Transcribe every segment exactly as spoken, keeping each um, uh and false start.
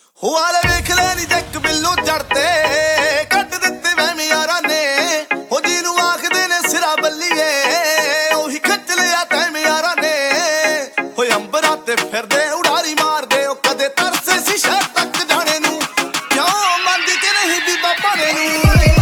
ਹੋ ਵਾਲੇ ਵੇਖ ਲੈ ਨੀ ਜੱਕ ਬਿੱਲੂ ਜੜਤੇ ਕੱਢ ਦਿੱਤੇ ਵਹਿਮ ਯਾਰਾਂ ਨੇ ਹੋ ਜਿਹਨੂੰ ਆਖਦੇ ਨੇ ਸਿਰਾ ਬੱਲੀਏ ਉਹੀ ਖੱਚ ਲਿਆ ਤੈਮ ਯਾਰਾਂ ਨੇ ਹੋਏ ਅੰਬਰਾਂ ਤੇ ਫਿਰਦੇ ਉਡਾਰੀ ਮਾਰਦੇ ਉਹ ਕਦੇ ਤਰਸੇ ਸੀ ਸ਼ਹਿਰ ਤੱਕ ਜਾਣੇ ਨੂੰ ਕਿਉਂ ਮੰਨਦੀ ਕਿ ਨਹੀਂ ਬੀਬਾ ਭਾਣੇ ਨੂੰ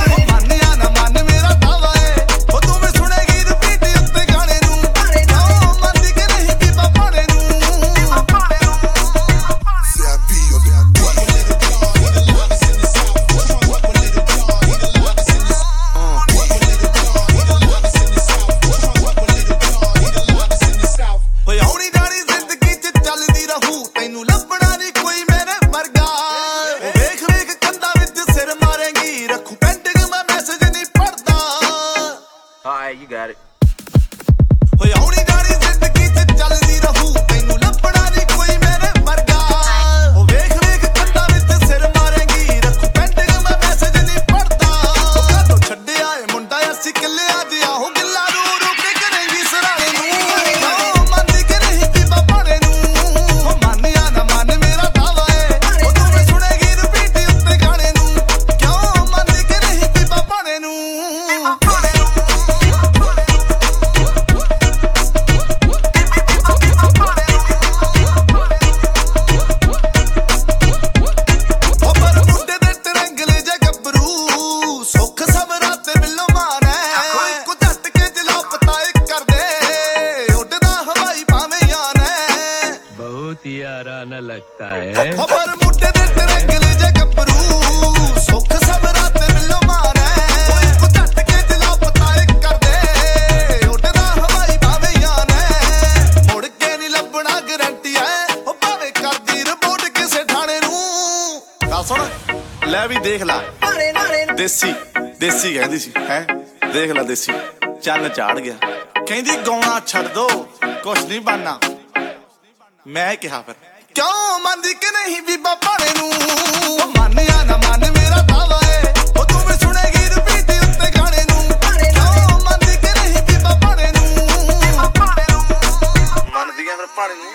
Alright, you got it. ਹੋਏ ਆਉਣੀ ਜਾਣੀ ਜ਼ਿੰਦਗੀ ਚ ਚੱਲਦੀ ਰਹੂ ਤੈਨੂੰ ਲੱਭਣਾ ਨੀ ਕੋਈ ਮੇਰੇ ਵਰਗਾ ਉਹ ਵੇਖ ਵੇਖ ਕੰਧਾਂ ਵਿੱਚ ਸਿਰ ਮਾਰੇਂਗੀ ਰੱਖੂ ਪੈਂਡਿੰਗ ਮੈਂ ਮੈਸੇਜ ਨਹੀਂ ਪੜਦਾ ਕਾਹਤੋਂ ਛੱਡਿਆ ਏ ਮੁੰਡਾ ਅਸੀਂ ਕਿੱਲਿਆ ਜਿਹਾ ਉਹ ਗਿੱਲਾ ਰੂ ਰੂ ਕੇ ਕਰੇਂਗੀ ਸਰਾਣੇ ਨੂੰ ਮੰਨਦੀ ਕਿ ਨਹੀਂ ਬੀਬਾ ਭਾਣੇ ਨੂੰ ਉਹ ਮੰਨਿਆ ਨਾ ਮੰਨ ਮੇਰਾ ਦਾਵਾ ਏ ਉਹ ਤੂੰ ਵੀ ਸੁਣੇਗੀ ਰਿਪੀਟ ਉੱਤੇ ਗਾਣੇ ਨੂੰ ਕਿਉਂ ਮੰਨਦੀ ਕਿ ਨਹੀਂ ਬੀਬਾ ਭਾਣੇ ਨੂੰ याराना लगता है खबर मुट्ठे दे तरंगले जे गबरू सुख सबरा ते मिलो मारे कोई को झट के दिला पता एक कर दे उड़दा हवाई भावे याने मुड़ के नहीं लभना गारंटी है ओ भावे कर दी रिपोर्ट किसे थाने नु गल सुन ले भी देख ला देसी देसी कहंदी सी हैं देख ला देसी चन्न चाड़ गया कहंदी गौना छड़ दो कुछ नहीं बनना मैं कहा फिर क्यों मंदी कि नहीं बीबा भाणे नू मानिया ना मन मेरा दावा है ओ तू भी सुनेगी रिपीट उत्ते गाने नू क्यों मंदी कि नहीं बीबा भाणे नू मंदी फिर भाणे नू